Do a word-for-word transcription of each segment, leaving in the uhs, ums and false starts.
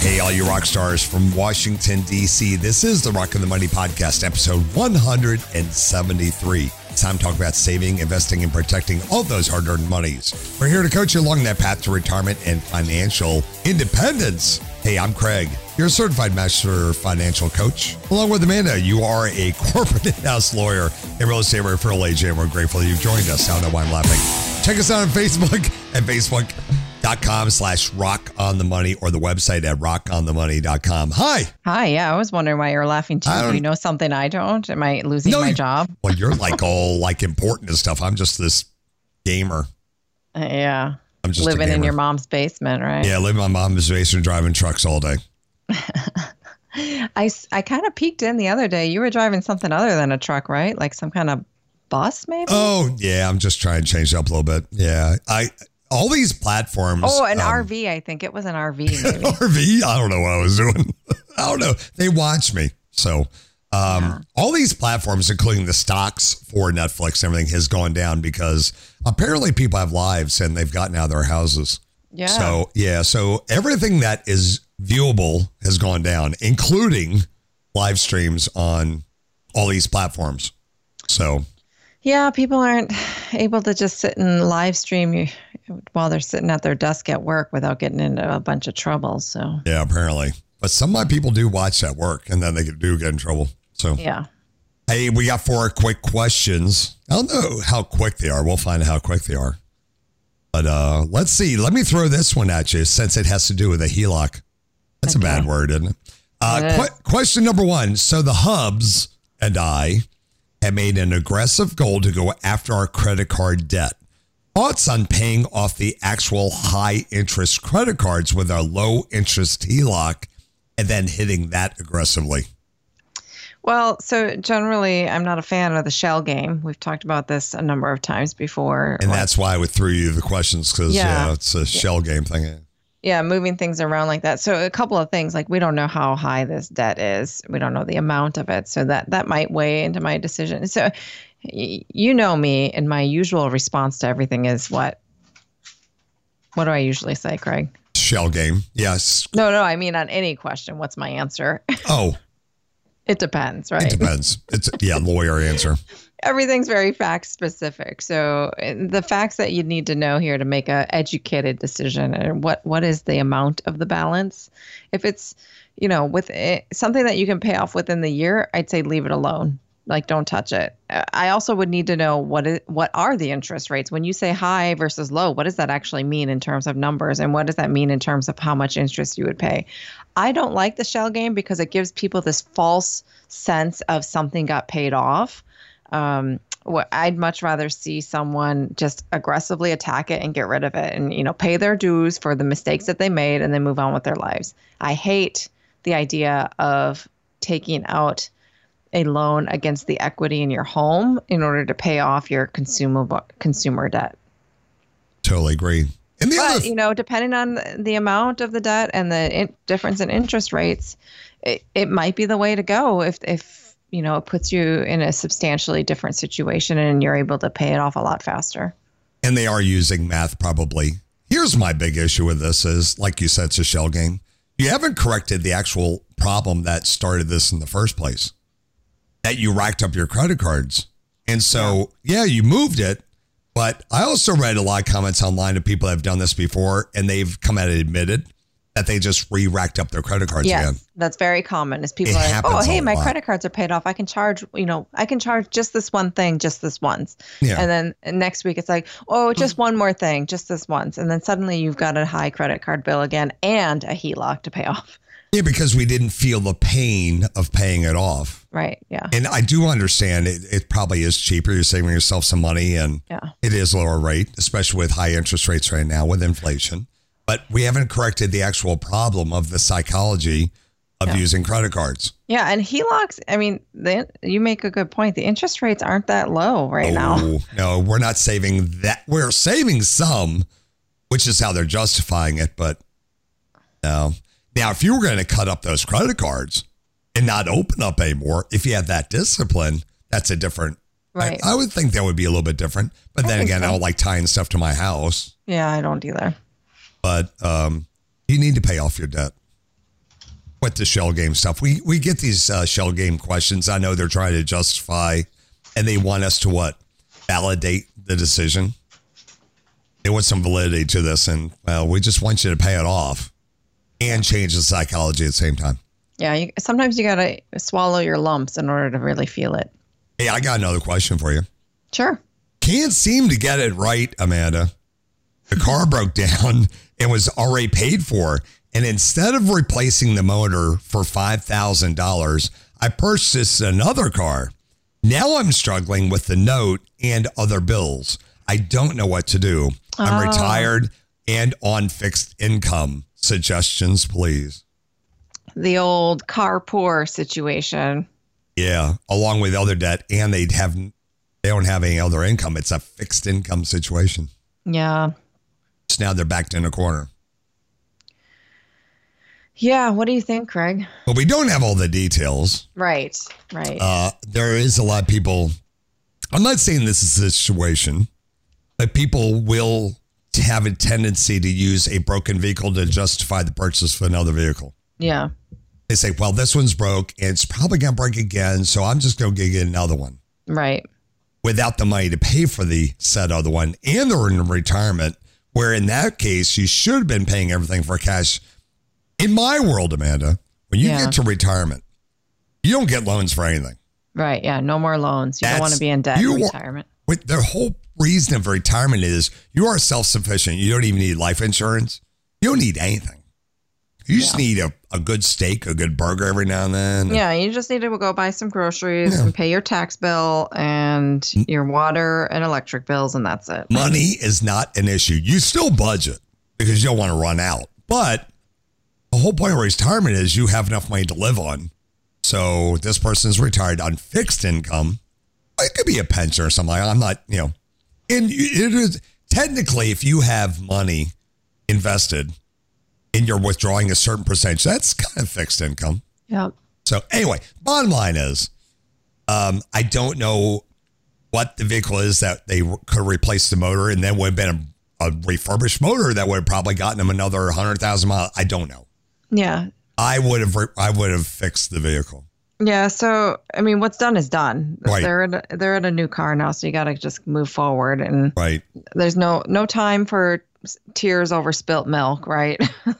Hey, all you rock stars from Washington, D C. This is the Rock and the Money Podcast, episode one hundred seventy-three. It's time to talk about saving, investing, and protecting all those hard-earned monies. We're here to coach you along that path to retirement and financial independence. Hey, I'm Craig, your certified master financial coach. Along with Amanda, you are a corporate in-house lawyer and real estate referral agent. We're grateful that you've joined us. I don't know why I'm laughing. Check us out on Facebook at Facebook.com slash rock on the money or the website at rock on the money dot com. Hi. Hi. Yeah, I was wondering why you're laughing too. Do you know something I don't? Am I losing no, my job? Well, you're like all like important and stuff. I'm just this gamer. Uh, yeah. I'm just living in your mom's basement, right? Yeah, living in my mom's basement, driving trucks all day. I, I kind of peeked in the other day. You were driving something other than a truck, right? Like some kind of bus, maybe? Oh, yeah. I'm just trying to change it up a little bit. Yeah. I all these platforms. Oh, an um, R V. I think it was an R V. Maybe. R V? I don't know what I was doing. I don't know. They watch me. So um, yeah. all these platforms, including the stocks for Netflix and everything, has gone down because apparently people have lives and they've gotten out of their houses. Yeah. So, yeah. So everything that is viewable has gone down, including live streams on all these platforms. So. Yeah, people aren't able to just sit and live stream while they're sitting at their desk at work without getting into a bunch of trouble. So yeah, apparently. But some of my people do watch at work and then they do get in trouble. So yeah. Hey, we got four quick questions. I don't know how quick they are. We'll find out how quick they are. But uh, let's see. Let me throw this one at you since it has to do with a H E L O C. That's okay. A bad word, isn't it? Uh, it is. Qu- question number one. So the Hubs and I have made an aggressive goal to go after our credit card debt. Thoughts on paying off the actual high interest credit cards with our low interest H E L O C and then hitting that aggressively? Well, so generally, I'm not a fan of the shell game. We've talked about this a number of times before. And that's why I would throw you the questions because, yeah. yeah, it's a shell yeah. game thing. Yeah, moving things around like that. So a couple of things, like we don't know how high this debt is. We don't know the amount of it. So that, that might weigh into my decision. So y- you know me, and my usual response to everything is what? What do I usually say, Craig? Shell game, yes. No, no, I mean on any question, what's my answer? Oh. It depends, right? It depends. It's yeah, lawyer answer. Everything's very fact specific. So the facts that you need to know here to make a educated decision, and what what is the amount of the balance? If it's, you know, with it, something that you can pay off within the year, I'd say leave it alone. Like, don't touch it. I also would need to know what is, what are the interest rates? When you say high versus low, what does that actually mean in terms of numbers? And what does that mean in terms of how much interest you would pay? I don't like the shell game because it gives people this false sense of something got paid off. Um, what I'd much rather see someone just aggressively attack it and get rid of it and, you know, pay their dues for the mistakes that they made and then move on with their lives. I hate the idea of taking out a loan against the equity in your home in order to pay off your consumable consumer debt. Totally agree. And the but, other, you know, depending on the amount of the debt and the in- difference in interest rates, it, it might be the way to go if, if, you know, it puts you in a substantially different situation and you're able to pay it off a lot faster. And they are using math probably. Here's my big issue with this is, like you said, it's a shell game. You haven't corrected the actual problem that started this in the first place. That you racked up your credit cards. And so, yeah, you moved it. But I also read a lot of comments online of people that have done this before, and they've come out and admitted that they just re-racked up their credit cards yes, again. That's very common. Is people it are like, oh, hey, my lot. credit cards are paid off. I can charge, you know, I can charge just this one thing, just this once. Yeah. And then next week it's like, oh, just one more thing, just this once. And then suddenly you've got a high credit card bill again and a H E L O C to pay off. Yeah, because we didn't feel the pain of paying it off. Right, yeah. And I do understand it, it probably is cheaper. You're saving yourself some money and yeah. it is lower rate, especially with high interest rates right now with inflation. But we haven't corrected the actual problem of the psychology of yeah. using credit cards. Yeah, and H E L O Cs, I mean, they, you make a good point. The interest rates aren't that low right oh, now. No, we're not saving that. We're saving some, which is how they're justifying it, but no. Now, if you were going to cut up those credit cards and not open up anymore, if you have that discipline, that's a different. Right. I, I would think that would be a little bit different. But I then again, so. I don't like tying stuff to my house. Yeah, I don't either. But um, you need to pay off your debt. with the shell game stuff. We we get these uh, shell game questions. I know they're trying to justify, and they want us to what? Validate the decision. They want some validity to this, and well, we just want you to pay it off and change the psychology at the same time. Yeah, you, sometimes you got to swallow your lumps in order to really feel it. Hey, I got another question for you. Sure. Can't seem to get it right, Amanda. The car broke down and was already paid for. And instead of replacing the motor for five thousand dollars, I purchased another car. Now I'm struggling with the note and other bills. I don't know what to do. I'm Oh. retired and on fixed income. Suggestions, please. The old car poor situation. Yeah, along with other debt, and they'd have they don't have any other income. It's a fixed income situation. Yeah. So now they're backed in a corner. Yeah. What do you think, Craig? But we don't have all the details. Right. Right. Uh, there is a lot of people. I'm not saying this is the situation, but people will have a tendency to use a broken vehicle to justify the purchase of another vehicle. yeah. They say, well, this one's broke and it's probably going to break again, so I'm just going to get another one Right. without the money to pay for the said other one. And they're in retirement, where in that case, you should have been paying everything for cash. In my world, Amanda, when you Yeah. get to retirement, you don't get loans for anything. Right. Yeah. No more loans. You That's- don't want to be in debt you in are- retirement. With the whole reason of retirement is you are self-sufficient. You don't even need life insurance. You don't need anything. You just Yeah. need a, a good steak, a good burger every now and then. Yeah. You just need to go buy some groceries Yeah. and pay your tax bill and your water and electric bills, and that's it. Money is not an issue. You still budget because you don't want to run out. But the whole point of retirement is you have enough money to live on. So this person is retired on fixed income. It could be a pension or something like that. I'm not, you know, and it is technically if you have money invested and you're withdrawing a certain percentage, that's kind of fixed income. Yeah. So anyway, bottom line is, um, I don't know what the vehicle is that they could replace the motor, and then would have been a, a refurbished motor that would have probably gotten them another hundred thousand miles. I don't know. Yeah. I would have, re- I would have fixed the vehicle. Yeah. So, I mean, what's done is done. Right. They're in a, they're in a new car now, so you got to just move forward. And Right. there's no no time for s- tears over spilt milk, right?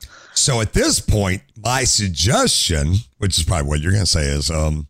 So at this point, my suggestion, which is probably what you're going to say, is, um,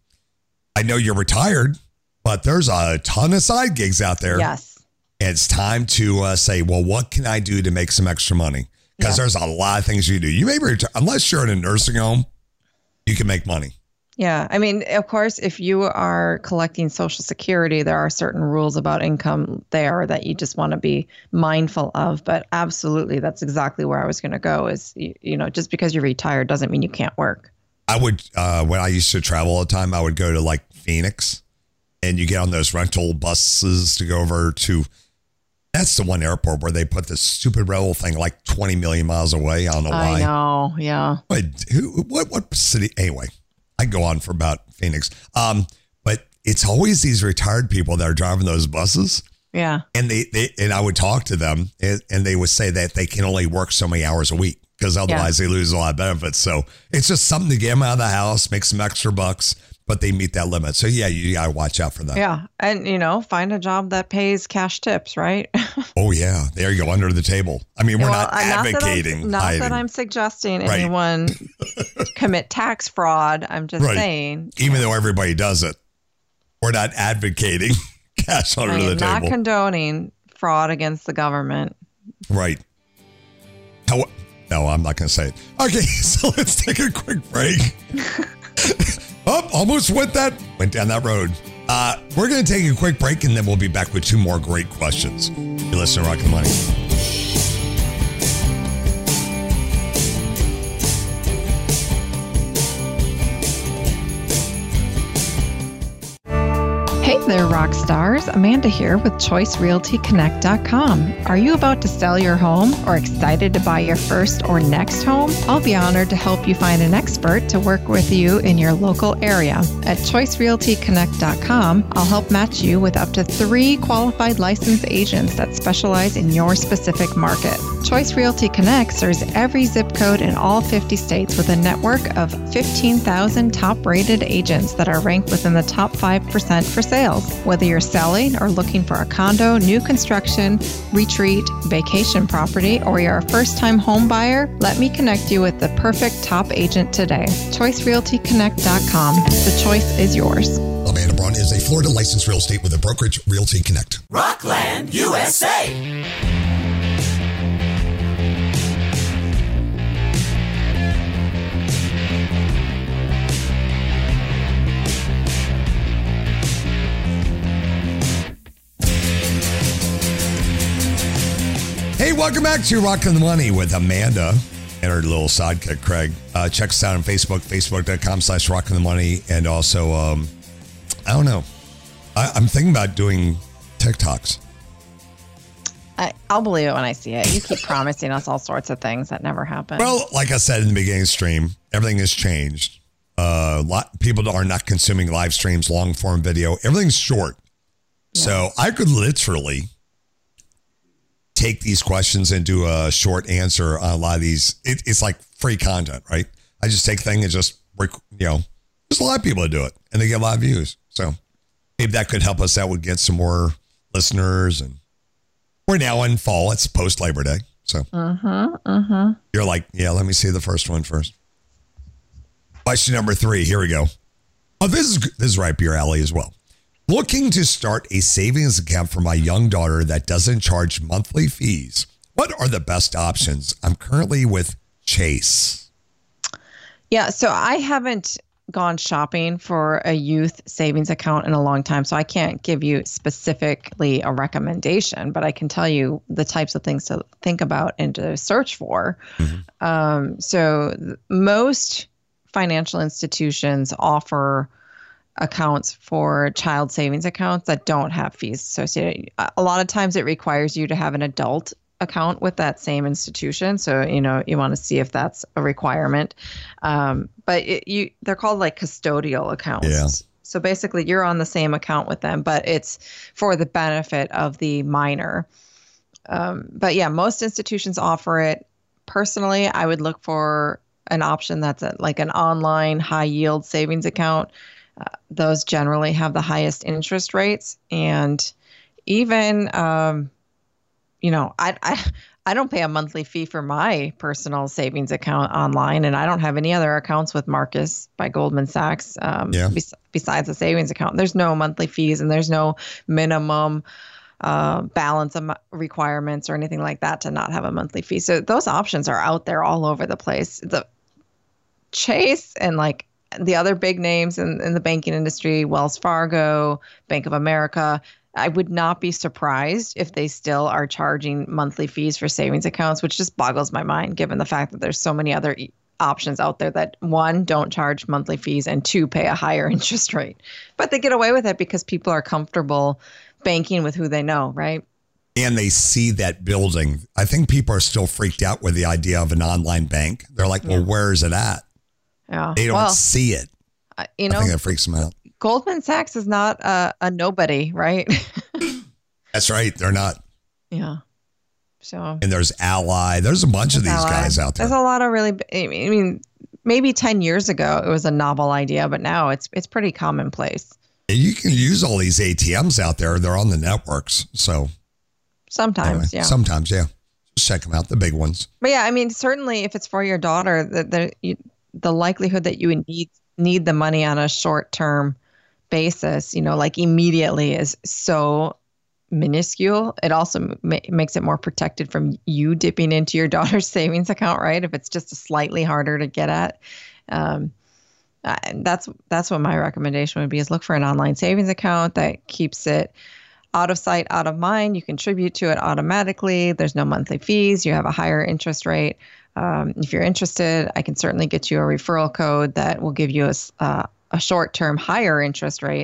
I know you're retired, but there's a ton of side gigs out there. Yes. And it's time to uh, say, well, what can I do to make some extra money? Because Yeah. there's a lot of things you do. You may be reti- unless you're in a nursing home, you can make money. Yeah. I mean, of course, if you are collecting Social Security, there are certain rules about income there that you just want to be mindful of. But absolutely, that's exactly where I was going to go is, you, you know, just because you're retired doesn't mean you can't work. I would, uh, when I used to travel all the time, I would go to like Phoenix and you get on those rental buses to go over to, that's the one airport where they put this stupid rebel thing like twenty million miles away. I don't know why. I know. Yeah. But who, what, what city? Anyway, I go on for about Phoenix. Um, but it's always these retired people that are driving those buses. Yeah. And they, they and I would talk to them and, and they would say that they can only work so many hours a week because otherwise they lose a lot of benefits. So it's just something to get them out of the house, make some extra bucks, but they meet that limit. So yeah, you got to watch out for that. Yeah. And, you know, find a job that pays cash tips, right? Oh yeah. There you go. Under the table. I mean, we're Well, not uh, advocating. Not that I'm, not hiding. that I'm suggesting Right. anyone commit tax fraud. I'm just Right. saying. Even though everybody does it, we're not advocating cash under I am the not table. condoning fraud against the government. Right. How, no, I'm not going to say it. Okay, so let's take a quick break. Oh, almost went that, went down that road. Uh, we're going to take a quick break and then we'll be back with two more great questions. You listen to Rock the Money. Hey there, rock stars. Amanda here with Choice Realty Connect dot com. Are you about to sell your home or excited to buy your first or next home? I'll be honored to help you find an expert to work with you in your local area. At Choice Realty Connect dot com, I'll help match you with up to three qualified licensed agents that specialize in your specific market. Choice Realty Connect serves every zip code in all fifty states with a network of fifteen thousand top-rated agents that are ranked within the top five percent for sales. Whether you're selling or looking for a condo, new construction, retreat, vacation property, or you're a first-time home buyer, let me connect you with the perfect top agent today. Choice Realty Connect dot com. The choice is yours. Amanda Braun is a Florida licensed real estate with a brokerage, Realty Connect. Rockland, U S A. Hey, welcome back to Rockin' the Money with Amanda and her little sidekick, Craig. Uh, check us out on Facebook, facebook.com slash Rockin' the Money. And also, um, I don't know. I, I'm thinking about doing TikToks. I, I'll believe it when I see it. You keep promising us all sorts of things that never happen. Well, like I said in the beginning of the stream, everything has changed. Uh, lot people are not consuming live streams, long form video. Everything's short. Yeah. So I could literally take these questions and do a short answer on a lot of these. It, it's like free content, right? I just take things and just, you know, there's a lot of people that do it and they get a lot of views. So maybe that could help us out with get some more listeners. And we're now in fall. It's post Labor Day. So uh-huh, uh-huh. You're like, yeah, let me see the first one first. Question number three. Here we go. Oh, this is, this is right up your alley as well. Looking to start a savings account for my young daughter that doesn't charge monthly fees. What are the best options? I'm currently with Chase. Yeah, so I haven't gone shopping for a youth savings account in a long time, so I can't give you specifically a recommendation, but I can tell you the types of things to think about and to search for. Mm-hmm. Um, so th- most financial institutions offer accounts for child savings accounts that don't have fees associated. A lot of times it requires you to have an adult account with that same institution. So, you know, you want to see if that's a requirement. Um, but it, you, they're called like custodial accounts. Yeah. So basically you're on the same account with them, but it's for the benefit of the minor. Um, but yeah, most institutions offer it. Personally, I would look for an option that's a, like an online high yield savings account. Uh, those generally have the highest interest rates. And even, um, you know, I, I, I don't pay a monthly fee for my personal savings account online, and I don't have any other accounts with Marcus by Goldman Sachs um, yeah. bes- besides a savings account. There's no monthly fees and there's no minimum uh, balance of requirements or anything like that to not have a monthly fee. So those options are out there all over the place. The Chase and like the other big names in, in the banking industry, Wells Fargo, Bank of America, I would not be surprised if they still are charging monthly fees for savings accounts, which just boggles my mind given the fact that there's so many other e- options out there that, one, don't charge monthly fees, and two, pay a higher interest rate. But they get away with it because people are comfortable banking with who they know, right? And they see that building. I think people are still freaked out with the idea of an online bank. They're like, well, yeah. where is it at? Yeah. They don't well, see it. Uh, you know, I think that freaks them out. Goldman Sachs is not a, a nobody, right? That's right. They're not. Yeah. So. And there's Ally. There's a bunch there's of these Ally. guys out there. There's a lot of really, I mean, maybe ten years ago it was a novel idea, but now it's it's pretty commonplace. And you can use all these A T Ms out there. They're on the networks. So. Sometimes, anyway, yeah. yeah. Sometimes, yeah. Just check them out, the big ones. But yeah, I mean, certainly if it's for your daughter, the the, you, the likelihood that you would need need the money on a short term basis, you know, like immediately is so minuscule. It also ma- makes it more protected from you dipping into your daughter's savings account, right? If it's just a slightly harder to get at. Um, uh, that's that's what my recommendation would be, is look for an online savings account that keeps it out of sight, out of mind. You contribute to it automatically. There's no monthly fees. You have a higher interest rate. Um, if you're interested, I can certainly get you a referral code that will give you a, uh, a short-term higher interest rate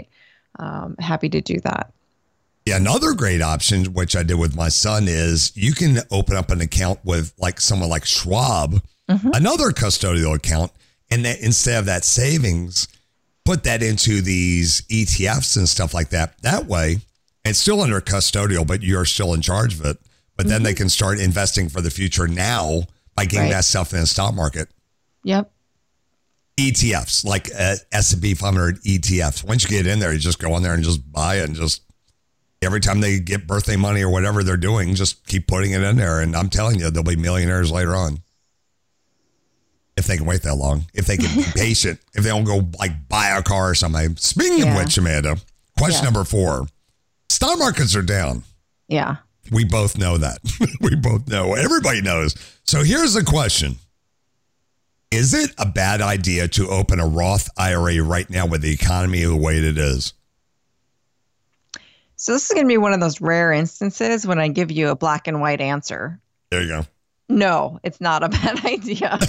um, happy to do that. Yeah, another great option, which I did with my son, is you can open up an account with like someone like Schwab, mm-hmm. another custodial account, and then instead of that savings, put that into these E T Fs and stuff like that. That way, it's still under custodial, but you're still in charge of it. But mm-hmm. then they can start investing for the future now by getting right. that stuff in the stock market. Yep. E T Fs, like uh, S and P five hundred E T Fs. Once you get in there, you just go in there and just buy it and just every time they get birthday money or whatever they're doing, just keep putting it in there. And I'm telling you, they'll be millionaires later on. If they can wait that long. If they can be patient. If they don't go like buy a car or something. Speaking yeah. of which, Amanda, question yeah. number four. Stock markets are down. Yeah. We both know that. We both know. Everybody knows. So here's the question. Is it a bad idea to open a Roth I R A right now with the economy the way it is? So this is going to be one of those rare instances when I give you a black and white answer. There you go. No, it's not a bad idea.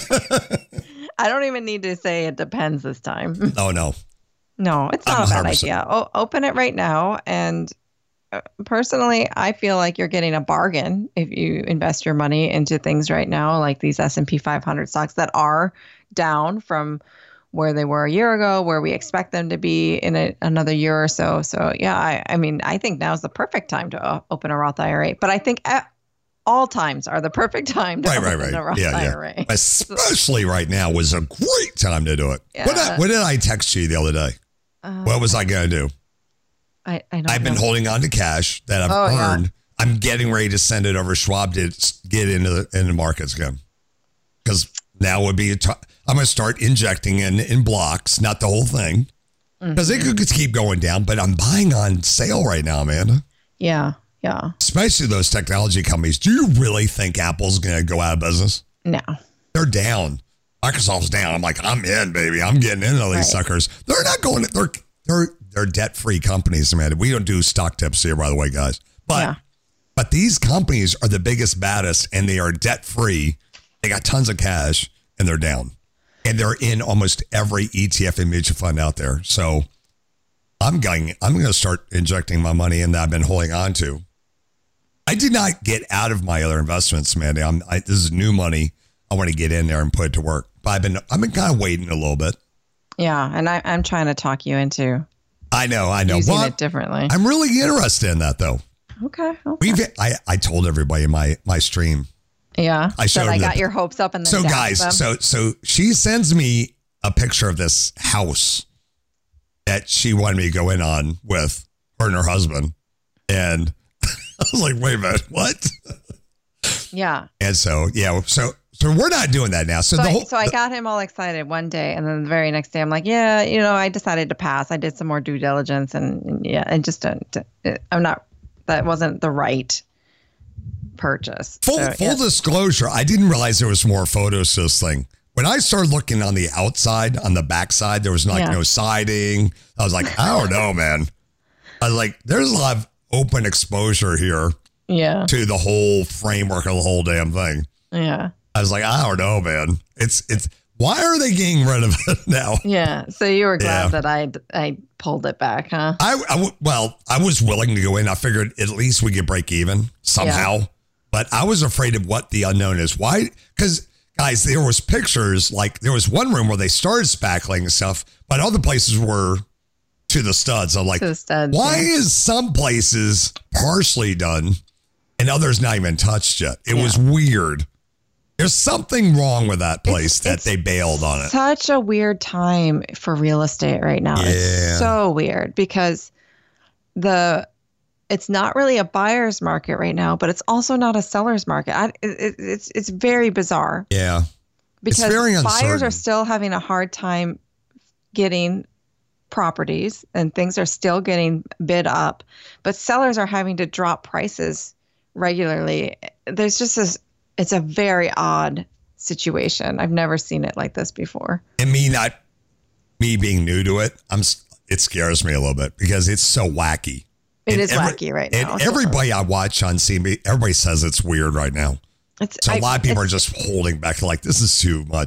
I don't even need to say it depends this time. Oh, no. No, it's not I'm a bad one hundred percent. idea. O- open it right now. And uh, personally, I feel like you're getting a bargain if you invest your money into things right now, like these S and P five hundred stocks that are down from where they were a year ago, where we expect them to be in a, another year or so. So, yeah, I, I mean, I think now is the perfect time to uh, open a Roth I R A. But I think at all times are the perfect time to right, open right, right. a Roth yeah, I R A. Yeah. Especially right now was a great time to do it. Yeah. What, did, what did I text you the other day? Uh, what was I going to do? I, I don't I've know. been holding on to cash that I've Oh, earned. yeah. I'm getting ready to send it over Schwab to get into the, into the markets again. Because now would be a t- I'm going to start injecting in, in blocks, not the whole thing. Because mm-hmm. it could keep going down, but I'm buying on sale right now, Amanda. Yeah, yeah. Especially those technology companies. Do you really think Apple's going to go out of business? No. They're down. Microsoft's down. I'm like, I'm in, baby. I'm getting into these right. suckers. They're not going to, they're, they're, they're debt-free companies, Amanda. We don't do stock tips here, by the way, guys. But, yeah. but these companies are the biggest, baddest, and they are debt-free. They got tons of cash, and they're down. And they're in almost every E T F and mutual fund out there. So I'm going, I'm going to start injecting my money in that I've been holding on to. I did not get out of my other investments, Mandy. I'm, I, this is new money. I want to get in there and put it to work. But I've been, I've been kind of waiting a little bit. Yeah. And I, I'm trying to talk you into I know, I know. using well, it differently. I'm really interested in that though. Okay. okay. We've, I, I told everybody in my, my stream. Yeah. I showed that I got the, your hopes up and then so down guys, them. so, so she sends me a picture of this house that she wanted me to go in on with her and her husband. And I was like, wait a minute, what? Yeah. And so, yeah, so, so we're not doing that now. So, So, the I, whole, so I got him all excited one day, and then the very next day, I'm like, yeah, you know, I decided to pass. I did some more due diligence, and, and yeah, and just don't. I'm not. That wasn't the right purchase. Full, so, full yeah. disclosure, I didn't realize there was more photos to this thing. When I started looking on the outside, on the backside, there was like Yeah. no siding. I was like, I don't know, man. I was like, there's a lot of open exposure here Yeah. to the whole framework of the whole damn thing. Yeah. I was like, I don't know, man. It's, it's, why are they getting rid of it now? Yeah. So you were glad Yeah. that I I pulled it back, huh? I, I w- well, I was willing to go in. I figured at least we could break even somehow, Yeah. but I was afraid of what the unknown is. Why? Because guys, there was pictures, like there was one room where they started spackling and stuff, but other places were to the studs. I'm like, To the studs, why yeah. is some places partially done and others not even touched yet? It Yeah. was weird. There's something wrong with that place It's- that it's they bailed on it. Such a weird time for real estate right now. Yeah. It's so weird because the it's not really a buyer's market right now, but it's also not a seller's market. I, it, it's it's very bizarre Yeah. because very buyers uncertain. are still having a hard time getting properties and things are still getting bid up, but sellers are having to drop prices regularly. There's just this, it's a very odd situation. I've never seen it like this before. And me not, me being new to it, I'm, s- it scares me a little bit because it's so wacky. It And is every- wacky right now. And everybody I watch on C N B C, everybody says it's weird right now. It's, So a I- lot of people are it's- just holding back like, this is too much.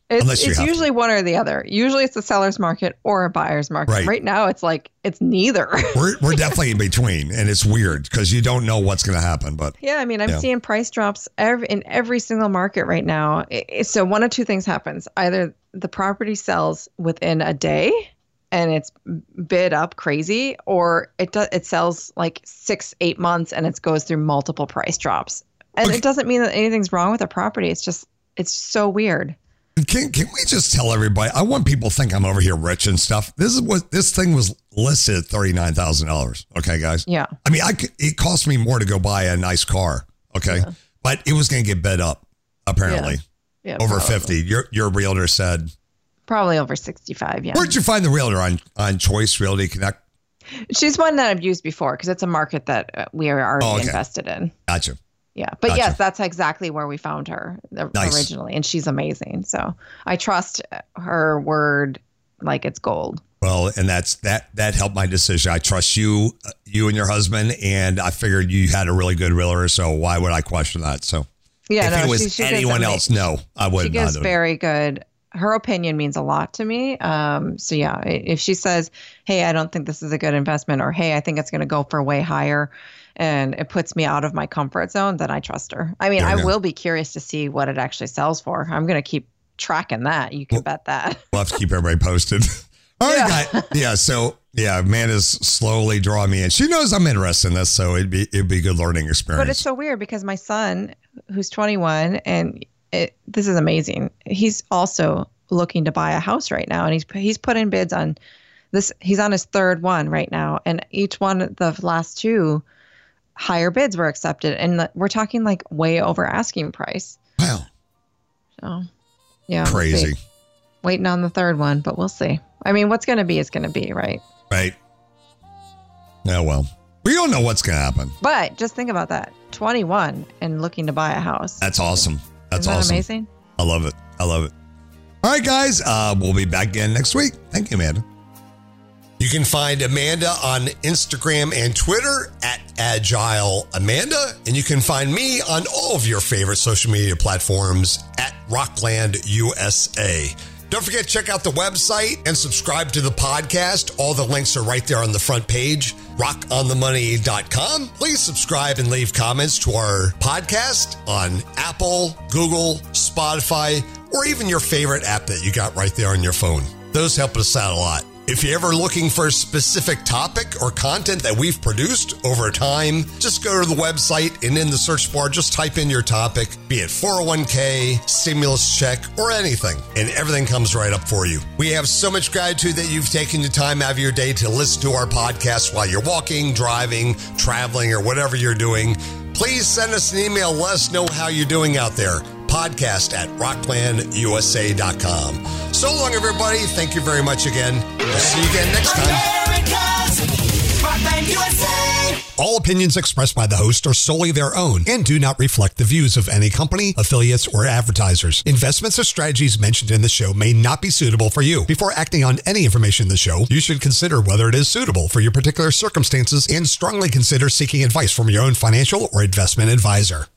It's, Unless you it's have usually to. one or the other. Usually it's a seller's market or a buyer's market. Right. Right now, it's like it's neither. We're we're definitely in between, and it's weird because you don't know what's going to happen. But Yeah, I mean, I'm Yeah. seeing price drops every, in every single market right now. It- it- so one of two things happens. Either the property sells within a day and it's bid up crazy, or it does it sells like six, eight months and it goes through multiple price drops. And Okay. it doesn't mean that anything's wrong with the property. It's just, it's so weird. Can can we just tell everybody? I want people to think I'm over here rich and stuff. This is what this thing was listed at thirty-nine thousand dollars. Okay, guys. Yeah. I mean, I could, it cost me more to go buy a nice car. Okay, Yeah. but it was going to get bid up apparently Yeah. over probably. fifty. Your your realtor said. Probably over sixty-five. Yeah. Where'd you find the realtor on on Choice Realty Connect? She's one that I've used before because it's a market that uh, we are already Oh, okay. invested in. Gotcha. Yeah. But Gotcha. yes, that's exactly where we found her uh, Nice. originally. And she's amazing. So I trust her word like it's gold. Well, and that's that that helped my decision. I trust you, uh, you and your husband, and I figured you had a really good realtor. So why would I question that? So Yeah. if no, it was she, she gives anyone ama- else, no, I would She not. gives have. very good. Her opinion means a lot to me. Um, so yeah, i- if she says, "Hey, I don't think this is a good investment," or "Hey, I think it's going to go for way higher," and it puts me out of my comfort zone, then I trust her. I mean, There you I go. will be curious to see what it actually sells for. I'm going to keep tracking that. You can bet that. We'll have to keep everybody posted. All right, Yeah. guys. Yeah. So yeah, Amanda's slowly drawing me in. She knows I'm interested in this, so it'd be it'd be a good learning experience. But it's so weird because my son, who's twenty-one, and it, this is amazing. He's also looking to buy a house right now, and he's he's put in bids on this. He's on his third one right now, and each one of the last two higher bids were accepted, and the, we're talking like way over asking price. Wow, So yeah, we'll crazy, see. Waiting on the third one, but we'll see. I mean, what's going to be is going to be, right? right? Oh well, we don't know what's gonna happen. But just think about that: twenty-one and looking to buy a house. That's awesome. That's Isn't that awesome. amazing? I love it. I love it. All right, guys. Uh, we'll be back again next week. Thank you, Amanda. You can find Amanda on Instagram and Twitter at Agile Amanda. And you can find me on all of your favorite social media platforms at Rockland U S A. Don't forget to check out the website and subscribe to the podcast. All the links are right there on the front page, rock on the money dot com. Please subscribe and leave comments to our podcast on Apple, Google, Spotify, or even your favorite app that you got right there on your phone. Those help us out a lot. If you're ever looking for a specific topic or content that we've produced over time, just go to the website and in the search bar, just type in your topic, be it four oh one k, stimulus check, or anything, and everything comes right up for you. We have so much gratitude that you've taken the time out of your day to listen to our podcast while you're walking, driving, traveling, or whatever you're doing. Please send us an email. Let us know how you're doing out there. Podcast at rockland u s a dot com. So long, everybody. Thank you very much again. We'll see you again next time. America's Rockland U S A. All opinions expressed by the host are solely their own and do not reflect the views of any company, affiliates, or advertisers. Investments or strategies mentioned in the show may not be suitable for you. Before acting on any information in the show, you should consider whether it is suitable for your particular circumstances and strongly consider seeking advice from your own financial or investment advisor.